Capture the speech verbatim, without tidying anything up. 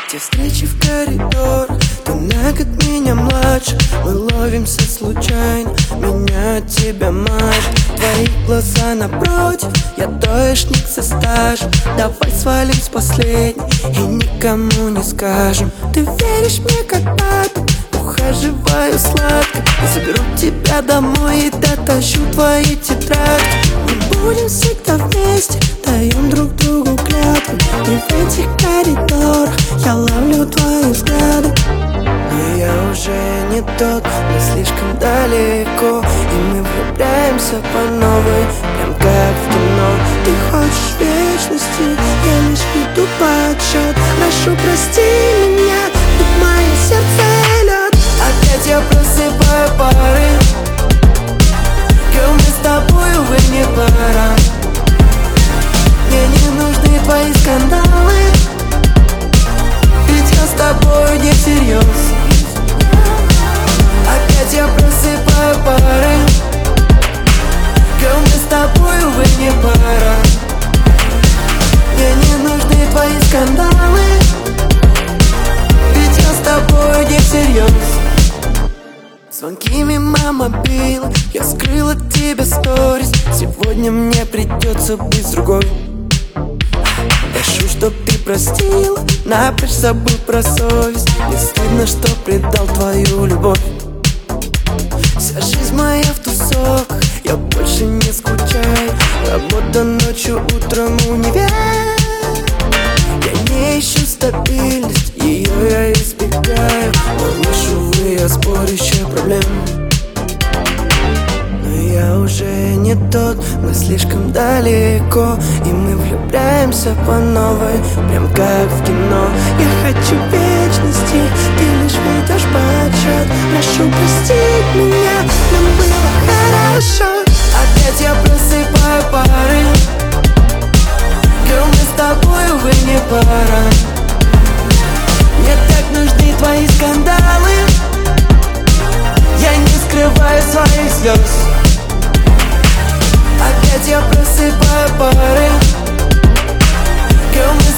Те встречи в коридор, ты на год меня младше. Мы ловимся случайно, меня от тебя мажет. Твои глаза напротив, я даишник со стажем. Давай свалим с последней и никому не скажем. Ты веришь мне как папе, ухаживаю сладко. Я заберу тебя домой и дотащу твои тетрадки. Мы будем всегда вместе, даем друг другу клятвы. И в этих коридорах я ловлю твои взгляды. Но я уже не тот, мы слишком далеко. И мы влюбляемся по новой, прям как в кино. Ты хочешь вечности, я лишь веду подсчет. Прошу, прости меня, тут мое сердце лед. Опять я просыпаю пары. Girl, мы с тобой, увы, не пара. Мне не нужны твои скандалы, ведь я с тобой не всерьез. Опять я просыпаю пары. Girl, мы с тобой, увы, не пара. Мне не нужны твои скандалы, ведь я с тобой не всерьез. Звонки мимо мобила, я скрыл от тебя сторис. Сегодня мне придется быть с другой. Прошу, чтоб ты простил, напрочь забыл про совесть. Мне стыдно, что предал твою любовь. Вся жизнь моя в тусовках, я больше не скучаю. Работа ночью, утром универ. Я не ищу стабильность, ее я избегаю. Малыш, увы, я спорящая проблем. Но я уже не тот, мы слишком далеко. И мы влюбляемся по новой, прям как в кино. Я хочу вечности, ты лишь ведешь подсчет. Прошу простить меня, нам было хорошо. Опять я просыпаю пары. Girl, мы с тобой, увы, не пара. Мне так нужны твои скандалы, я не скрываю своих слез. Опять я просыпаю пары. Girl, мы